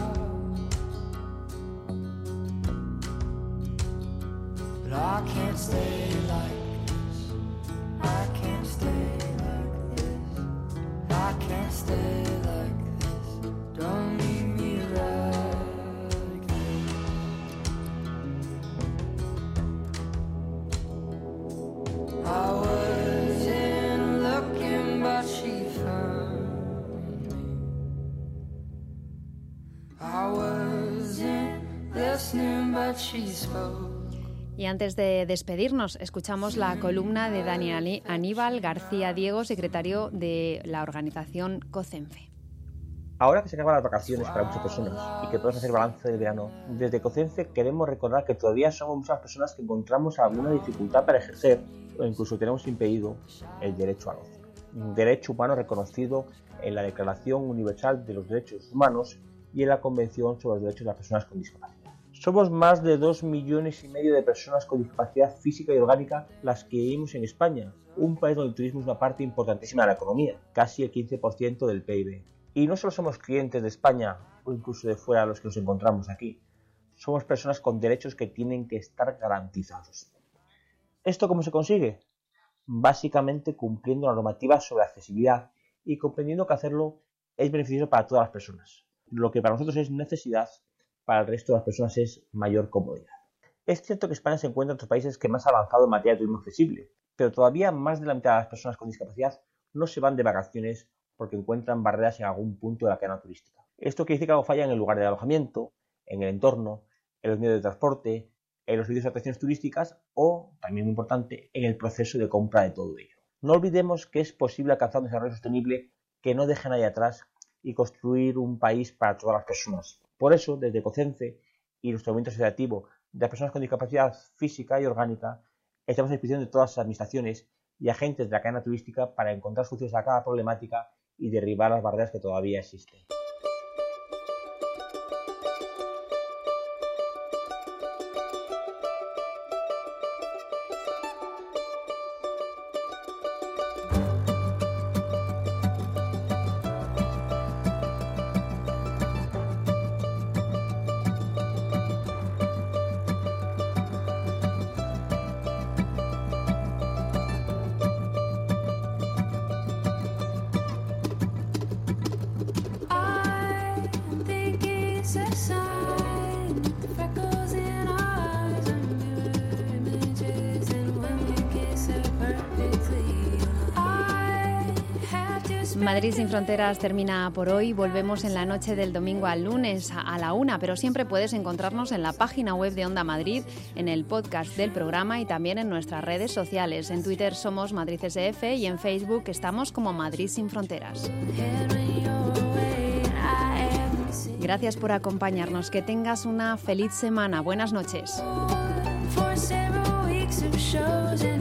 but I can't stay like this. I can't stay like this. I can't stay like this. Don't leave me like this. I wasn't looking, but she found. Y antes de despedirnos, escuchamos la columna de Dani Aníbal García Diego, secretario de la organización COCENFE. Ahora que se acaban las vacaciones para muchas personas y que podemos hacer balance del verano, desde COCENFE queremos recordar que todavía somos muchas personas que encontramos alguna dificultad para ejercer o incluso tenemos impedido el derecho al ocio. Un derecho humano reconocido en la Declaración Universal de los Derechos Humanos y en la Convención sobre los Derechos de las Personas con Discapacidad. Somos más de 2,5 millones de personas con discapacidad física y orgánica las que vivimos en España, un país donde el turismo es una parte importantísima de la economía, casi el 15% del PIB. Y no solo somos clientes de España o incluso de fuera los que nos encontramos aquí, somos personas con derechos que tienen que estar garantizados. ¿Esto cómo se consigue? Básicamente cumpliendo la normativa sobre accesibilidad y comprendiendo que hacerlo es beneficioso para todas las personas. Lo que para nosotros es necesidad, para el resto de las personas es mayor comodidad. Es cierto que España se encuentra entre los países que más ha avanzado en materia de turismo accesible, pero todavía más de la mitad de las personas con discapacidad no se van de vacaciones porque encuentran barreras en algún punto de la cadena turística. Esto quiere decir que algo falla en el lugar de alojamiento, en el entorno, en los medios de transporte, en los servicios de atracciones turísticas o, también muy importante, en el proceso de compra de todo ello. No olvidemos que es posible alcanzar un desarrollo sostenible que no deje a nadie atrás y construir un país para todas las personas. Por eso, desde COCENFE y nuestro movimiento asociativo de las personas con discapacidad física y orgánica, estamos a disposición de todas las administraciones y agentes de la cadena turística para encontrar soluciones a cada problemática y derribar las barreras que todavía existen. Madrid sin Fronteras termina por hoy. Volvemos en la noche del domingo al lunes a la 1, pero siempre puedes encontrarnos en la página web de Onda Madrid, en el podcast del programa y también en nuestras redes sociales. En Twitter somos Madrid SF y en Facebook estamos como Madrid sin Fronteras. Gracias por acompañarnos. Que tengas una feliz semana. Buenas noches.